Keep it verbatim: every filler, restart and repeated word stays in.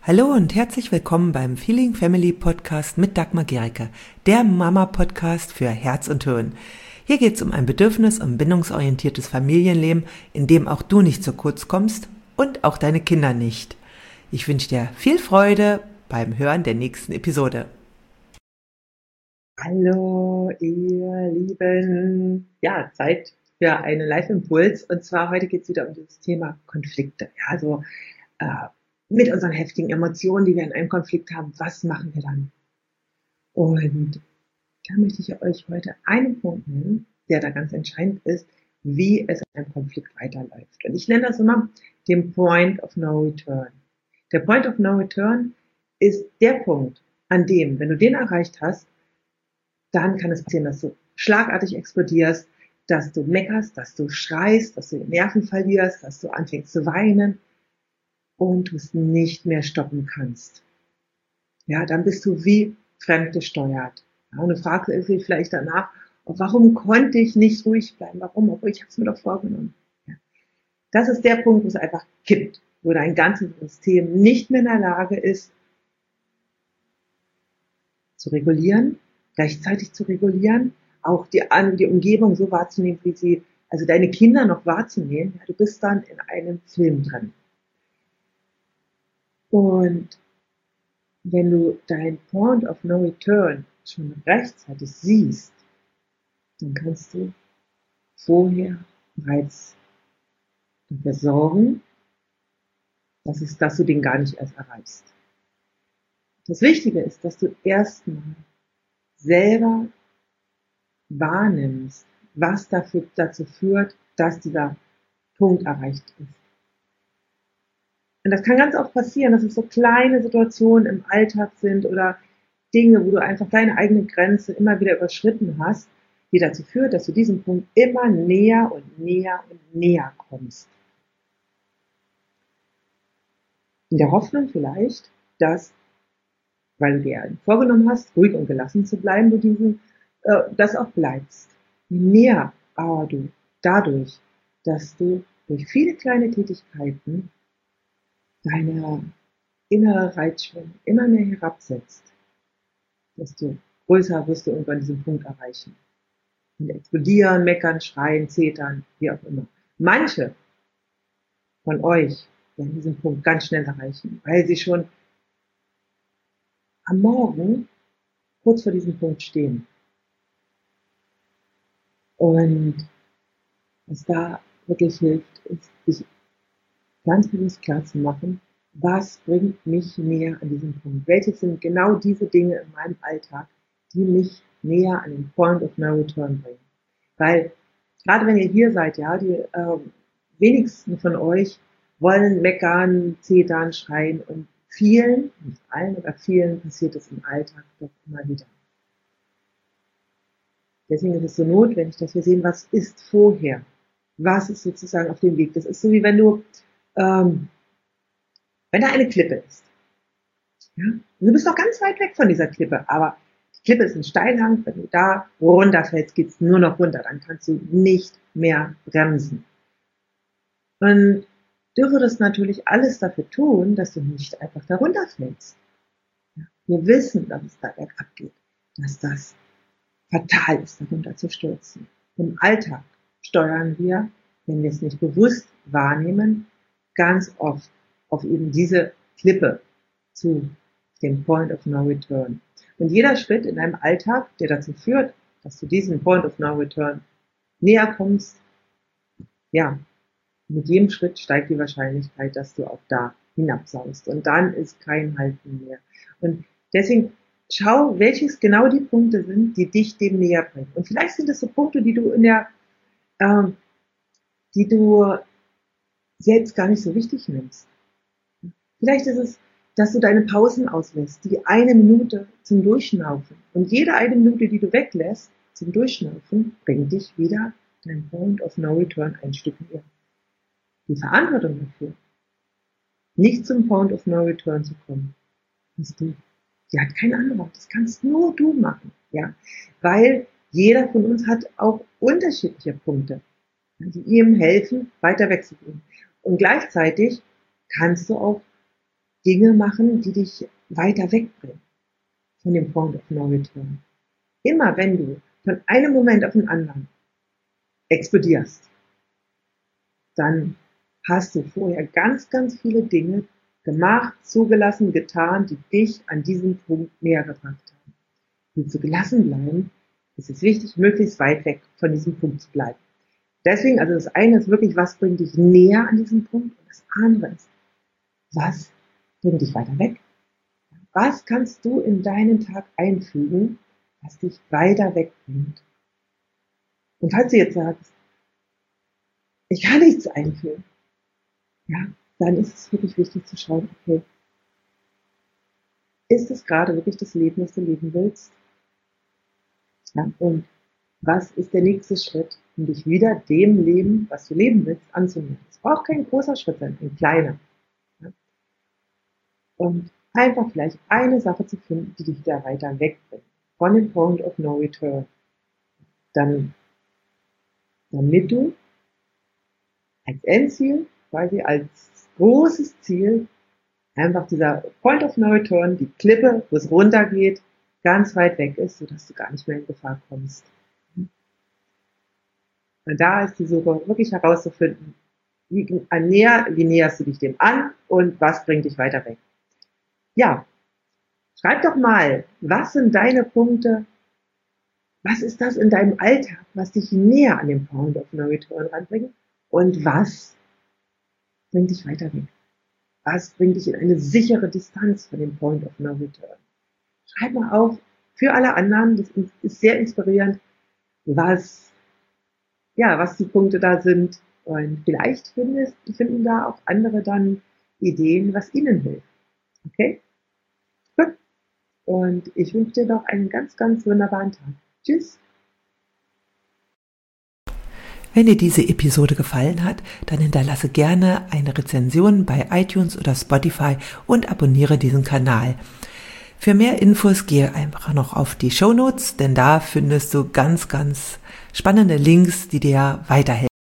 Hallo und herzlich willkommen beim Feeling Family Podcast mit Dagmar Gericke, der Mama-Podcast für Herz und Hirn. Hier geht es um ein bedürfnis- und bindungsorientiertes Familienleben, in dem auch du nicht zu kurz kommst und auch deine Kinder nicht. Ich wünsche dir viel Freude beim Hören der nächsten Episode. Hallo, ihr Lieben. Ja, Zeit für einen Live-Impuls. Und zwar heute geht es wieder um das Thema Konflikte. Ja, also äh, mit unseren heftigen Emotionen, die wir in einem Konflikt haben, was machen wir dann? Und da möchte ich euch heute einen Punkt nennen, der da ganz entscheidend ist, wie es in einem Konflikt weiterläuft. Und ich nenne das immer den Point of No Return. Der Point of No Return ist der Punkt, an dem, wenn du den erreicht hast, dann kann es passieren, dass du schlagartig explodierst, dass du meckerst, dass du schreist, dass du die Nerven verlierst, dass du anfängst zu weinen und du es nicht mehr stoppen kannst. Ja, dann bist du wie fremdgesteuert. Ja, und du fragst dich vielleicht danach, warum konnte ich nicht ruhig bleiben? Warum? Obwohl ich habe es mir doch vorgenommen. Ja. Das ist der Punkt, wo es einfach kippt, wo dein ganzes System nicht mehr in der Lage ist, zu regulieren, gleichzeitig zu regulieren, auch die, die Umgebung so wahrzunehmen, wie sie, also deine Kinder noch wahrzunehmen. Ja, du bist dann in einem Film drin. Und wenn du dein Point of No Return schon rechtzeitig siehst, dann kannst du vorher bereits dafür sorgen, dass, es, dass du den gar nicht erst erreichst. Das Wichtige ist, dass du erstmal selber wahrnimmst, was dafür, dazu führt, dass dieser Punkt erreicht ist. Und das kann ganz oft passieren, dass es so kleine Situationen im Alltag sind oder Dinge, wo du einfach deine eigene Grenze immer wieder überschritten hast, die dazu führt, dass du diesem Punkt immer näher und näher und näher kommst. In der Hoffnung vielleicht, dass, weil du dir vorgenommen hast, ruhig und gelassen zu bleiben, du diesen, äh, das auch bleibst. Je näher aber du dadurch, dass du durch viele kleine Tätigkeiten deine innere Reizschwelle immer mehr herabsetzt, desto größer wirst du irgendwann diesen Punkt erreichen. Und explodieren, meckern, schreien, zetern, wie auch immer. Manche von euch werden diesen Punkt ganz schnell erreichen, weil sie schon am Morgen kurz vor diesem Punkt stehen. Und was da wirklich hilft, ist, sich ganz bewusst klar zu machen, was bringt mich näher an diesem Punkt? Welches sind genau diese Dinge in meinem Alltag, die mich näher an den Point of No Return bringen? Weil, gerade wenn ihr hier seid, ja, die äh, wenigsten von euch wollen meckern, zetern, schreien und vielen, nicht allen, aber vielen passiert es im Alltag doch immer wieder. Deswegen ist es so notwendig, dass wir sehen, was ist vorher? Was ist sozusagen auf dem Weg? Das ist so, wie wenn du ähm, wenn da eine Klippe ist. Ja? Und du bist noch ganz weit weg von dieser Klippe, aber die Klippe ist ein Steilhang, wenn du da runterfällst, geht's nur noch runter, dann kannst du nicht mehr bremsen. Und du würdest natürlich alles dafür tun, dass du nicht einfach da runterfällst. Ja? Wir wissen, dass es da bergab geht, dass das fatal ist, darunter zu stürzen. Im Alltag steuern wir, wenn wir es nicht bewusst wahrnehmen, ganz oft auf eben diese Klippe zu dem Point of No Return. Und jeder Schritt in deinem Alltag, der dazu führt, dass du diesem Point of No Return näher kommst, ja, mit jedem Schritt steigt die Wahrscheinlichkeit, dass du auch da hinabsaust. Und dann ist kein Halten mehr. Und deswegen schau, welches genau die Punkte sind, die dich dem näher bringen. Und vielleicht sind es so Punkte, die du in der, ähm, die du selbst gar nicht so wichtig nimmst. Vielleicht ist es, dass du deine Pausen auslässt, die eine Minute zum Durchschnaufen. Und jede eine Minute, die du weglässt zum Durchschnaufen, bringt dich wieder dein Point of No Return ein Stück näher. Die Verantwortung dafür, nicht zum Point of No Return zu kommen, hast du. Die hat kein anderer. Das kannst nur du machen, ja, weil jeder von uns hat auch unterschiedliche Punkte, die ihm helfen, weiter wegzugehen. Und gleichzeitig kannst du auch Dinge machen, die dich weiter wegbringen von dem Point of No Return. Immer wenn du von einem Moment auf den anderen explodierst, dann hast du vorher ganz, ganz viele Dinge gemacht, zugelassen, getan, die dich an diesem Punkt näher gebracht haben. Willst du gelassen bleiben, ist es wichtig, möglichst weit weg von diesem Punkt zu bleiben. Deswegen, also das eine ist wirklich, was bringt dich näher an diesem Punkt? Und das andere ist, was bringt dich weiter weg? Was kannst du in deinen Tag einfügen, was dich weiter wegbringt? Und falls du jetzt sagst, ich kann nichts einfügen, ja, dann ist es wirklich wichtig zu schauen, okay, ist es gerade wirklich das Leben, das du leben willst? Ja, und was ist der nächste Schritt, um dich wieder dem Leben, was du leben willst, anzunähern? Es braucht kein großer Schritt sein, ein kleiner. Ja? Und einfach vielleicht eine Sache zu finden, die dich da weiter wegbringt. Von dem Point of No Return. Dann, damit du als Endziel, quasi als großes Ziel, einfach dieser Point of No Return, die Klippe, wo es runtergeht, ganz weit weg ist, sodass du gar nicht mehr in Gefahr kommst. Und da ist die Suche wirklich herauszufinden, wie, näher, wie näherst du dich dem an und was bringt dich weiter weg. Ja, schreib doch mal, was sind deine Punkte, was ist das in deinem Alltag, was dich näher an den Point of No Return ranbringt und was bringt dich weiter weg. Was bringt dich in eine sichere Distanz von dem Point of No Return. Schreib mal auf, für alle anderen, das ist sehr inspirierend, was, ja, was die Punkte da sind. Und vielleicht finden, finden da auch andere dann Ideen, was ihnen hilft. Okay? Gut. Und ich wünsche dir noch einen ganz, ganz wunderbaren Tag. Tschüss. Wenn dir diese Episode gefallen hat, dann hinterlasse gerne eine Rezension bei iTunes oder Spotify und abonniere diesen Kanal. Für mehr Infos gehe einfach noch auf die Shownotes, denn da findest du ganz, ganz spannende Links, die dir weiterhelfen.